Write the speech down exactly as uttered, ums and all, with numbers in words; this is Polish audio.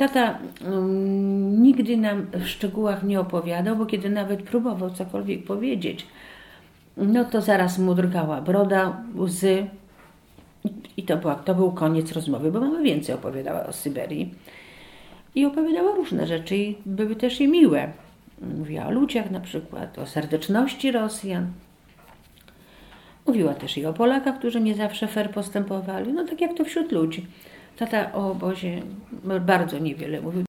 tata um, nigdy nam w szczegółach nie opowiadał, bo kiedy nawet próbował cokolwiek powiedzieć, no to zaraz mu drgała broda, łzy i to, była, to był koniec rozmowy, bo mama więcej opowiadała o Syberii i opowiadała różne rzeczy i były też i miłe. Mówiła o ludziach na przykład, o serdeczności Rosjan. Mówiła też i o Polakach, którzy nie zawsze fair postępowali, no tak jak to wśród ludzi. Tata o obozie bardzo niewiele mówił.